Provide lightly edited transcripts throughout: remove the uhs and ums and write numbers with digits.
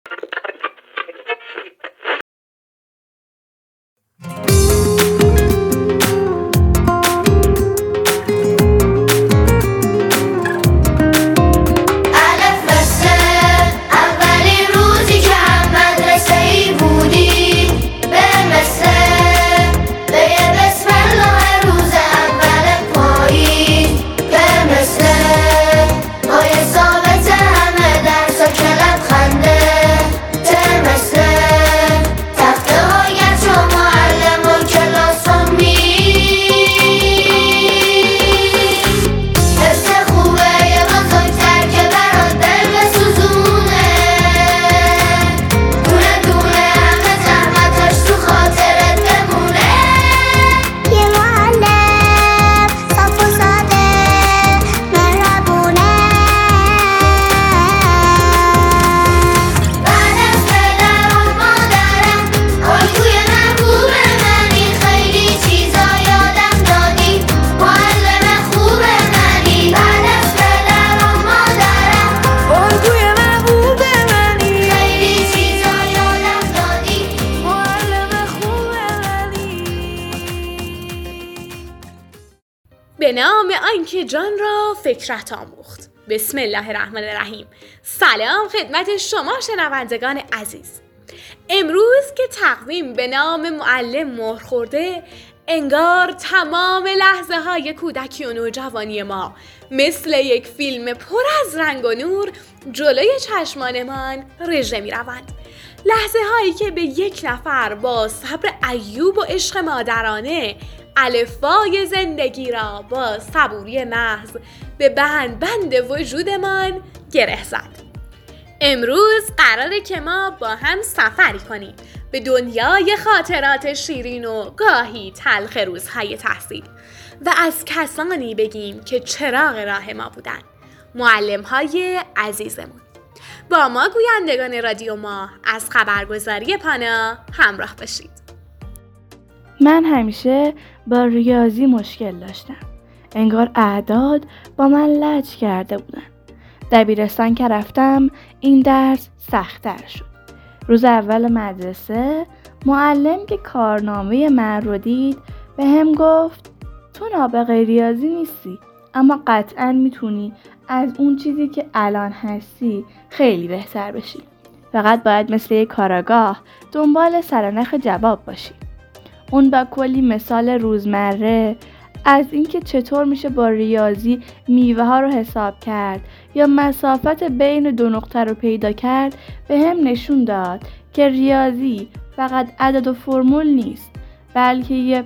به نام آنکه جان را فکرت آموخت. بسم الله الرحمن الرحیم. سلام خدمت شما شنوندگان عزیز. امروز که تقویم به نام معلم مهر خورده، انگار تمام لحظه های کودکی و نوجوانی ما مثل یک فیلم پر از رنگ و نور جلوی چشمانمان رژه می روند. لحظه هایی که به یک نفر با صبر ایوب و عشق مادرانه الفبای زندگی را با صبوری محض به بند وجودمان گره زد. امروز قراره که ما با هم سفری کنیم به دنیای خاطرات شیرین و گاهی تلخ روزهای تحصیل و از کسانی بگیم که چراغ راه ما بودن، معلم‌های عزیزمون. با ما گویندگان رادیو ما از خبرگزاری پانا همراه باشید. من همیشه با ریاضی مشکل داشتم. انگار اعداد با من لج کرده بودن. دبیرستان که رفتم این درس سخت‌تر شد. روز اول مدرسه معلم که کارنامه من رو دید به هم گفت تو نابغه ریاضی نیستی، اما قطعاً میتونی از اون چیزی که الان هستی خیلی بهتر بشی. فقط باید مثل یک کاراگاه دنبال سرنخ جواب باشی. اون با کلی مثال روزمره از اینکه چطور میشه با ریاضی میوه ها رو حساب کرد یا مسافت بین دو نقطه رو پیدا کرد به هم نشون داد که ریاضی فقط عدد و فرمول نیست، بلکه یه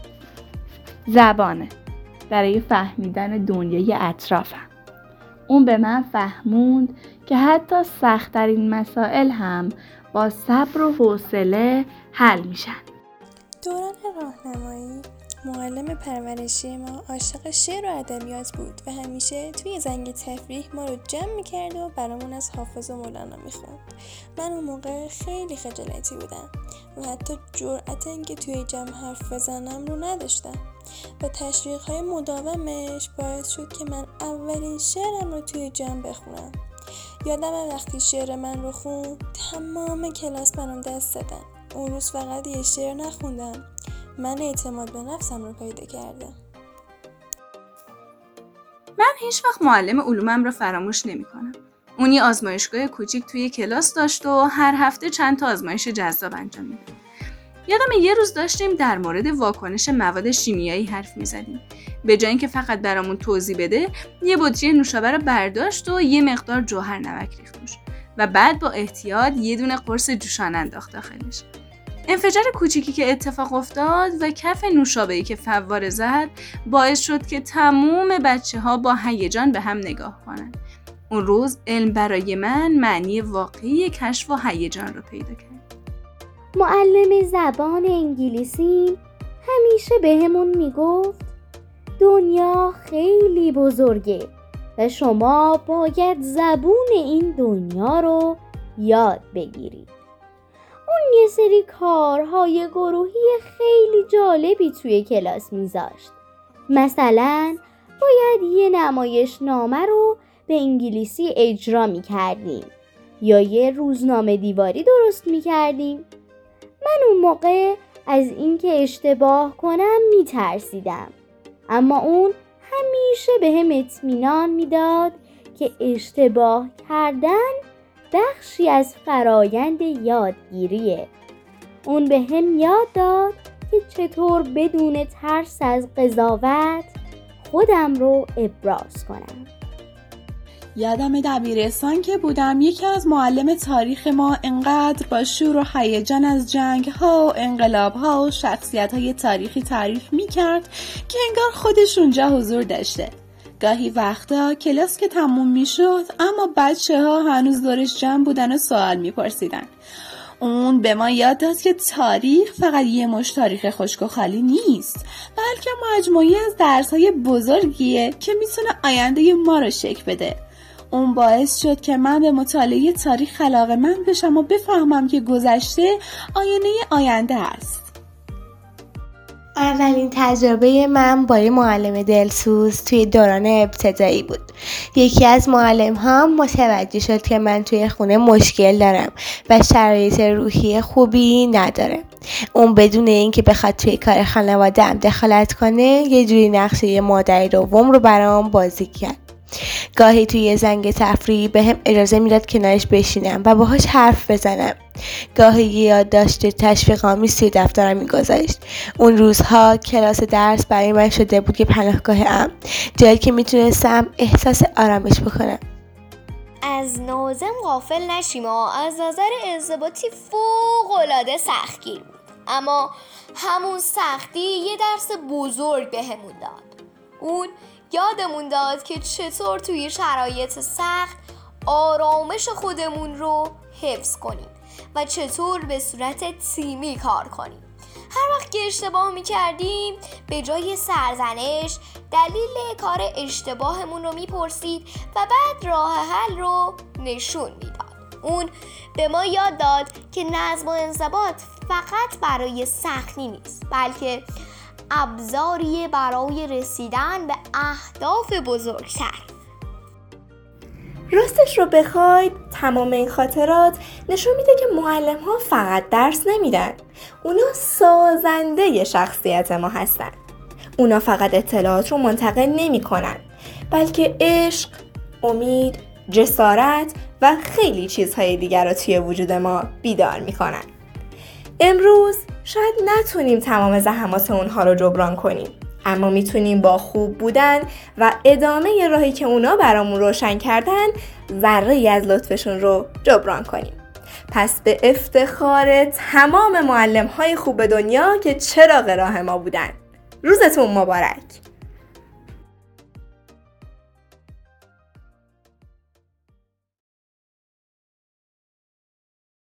زبانه برای فهمیدن دنیای اطرافم. اون به من فهموند که حتی سخت‌ترین مسائل هم با صبر و حوصله حل میشن. دوران راهنمایی معلم پرورشی ما عاشق شعر و ادبیات بود و همیشه توی زنگ تفریح ما رو جمع می‌کرد و برامون از حافظ و مولانا می‌خوند. من اون موقع خیلی خجالتی بودم و حتی جرأت اینکه توی جمع حرف بزنم رو نداشتم و تشویق‌های مداومش باعث شد که من اولین شعرم رو توی جمع بخونم. یادم وقتی شعر من رو خوند تمام کلاس منو دست دادن. اون روز فقط یه شعر نخوندم، من اعتماد به نفسم رو پیدا کردم. من هیچ وقت معلم علومم رو فراموش نمی‌کنم. اون یه آزمایشگاه کوچیک توی کلاس داشت و هر هفته چند تا آزمایش جذاب انجام میداد. یادم یه روز داشتیم در مورد واکنش مواد شیمیایی حرف می‌زدیم. به جای اینکه فقط برامون توضیح بده، یه بطری نوشابه رو برداشت و یه مقدار جوهر نمک ریخت روش و بعد با احتیاط یه دونه قرص جوشان انداخت داخلش. انفجار کوچیکی که اتفاق افتاد و کف نوشابه‌ای که فواره زد باعث شد که تمام بچه‌ها با هیجان به هم نگاه کنن. اون روز علم برای من معنی واقعی کشف و هیجان رو پیدا کرد. معلم زبان انگلیسی همیشه بهمون میگفت دنیا خیلی بزرگه و شما باید زبون این دنیا رو یاد بگیرید. اون یه سری کارهای گروهی خیلی جالبی توی کلاس میذاشت. مثلا باید یه نمایشنامه رو به انگلیسی اجرا میکردیم یا یه روزنامه دیواری درست می‌کردیم. من اون موقع از اینکه اشتباه کنم می‌ترسیدم، اما اون همیشه بهم اطمینان میداد که اشتباه کردن بخشی از فرایند یادگیریه. اون بهم یاد داد که چطور بدون ترس از قضاوت خودم رو ابراز کنم. یادم دبیرستان که بودم یکی از معلم تاریخ ما انقدر با شور و هیجان از جنگ‌ها و انقلاب‌ها و شخصیت‌های تاریخی تعریف می‌کرد که انگار خودش اونجا حضور داشته. گاهی وقتا کلاس که تموم می‌شد اما بچه‌ها هنوز دورش جمع بودن و سوال می‌پرسیدن. اون به ما یاد داد که تاریخ فقط یه مش تاریخ خشک و خالی نیست، بلکه مجموعی از درس‌های بزرگیه که میتونه آینده ما رو شکل بده. اون باعث شد که من به مطالعه تاریخ علاقه‌مند بشم و بفهمم که گذشته آینه آینده است. اولین تجربه من با یه معلم دلسوز توی دوران ابتدایی بود. یکی از معلم ها متوجه شد که من توی خونه مشکل دارم و شرایط روحی خوبی ندارم. اون بدون اینکه بخواد توی کار خانواده‌ام دخالت کنه یه جوری نقشه مادر دوم رو برام بازی کرد. گاهی توی زنگ تفریح به هم اجازه میداد کنارش بشینم و باهاش حرف بزنم. گاهی یادداشت تشویق‌آمیز توی دفترم میگذاشت. اون روزها کلاس درس برای من شده بود یه پناهگاه امن، جایی که میتونستم احساس آرامش بکنم. از ناظم غافل نشیم و از نظر انضباطی فوق‌العاده سختگیر بود، اما همون سختی یه درس بزرگ بهمون داد. اون یادمون داد که چطور توی شرایط سخت آرامش خودمون رو حفظ کنیم و چطور به صورت تیمی کار کنیم. هر وقت که اشتباه می‌کردیم به جای سرزنش دلیل کار اشتباهمون رو می‌پرسید و بعد راه حل رو نشون میداد. اون به ما یاد داد که نظم و انضباط فقط برای سختی نیست، بلکه ابزاریه برای رسیدن به اهداف بزرگتر. راستش رو بخواید تمام این خاطرات نشون میده که معلم ها فقط درس نمیدن، اونا سازنده شخصیت ما هستن. اونا فقط اطلاعات رو منتقل نمی کنن، بلکه عشق، امید، جسارت و خیلی چیزهای دیگر رو توی وجود ما بیدار میکنن. امروز شاید نتونیم تمام زحمات اونها رو جبران کنیم، اما میتونیم با خوب بودن و ادامه راهی که اونا برامون روشن کردن ذره‌ای از لطفشون رو جبران کنیم. پس به افتخار تمام معلم‌های خوب دنیا که چراغ راه ما بودن، روزتون مبارک.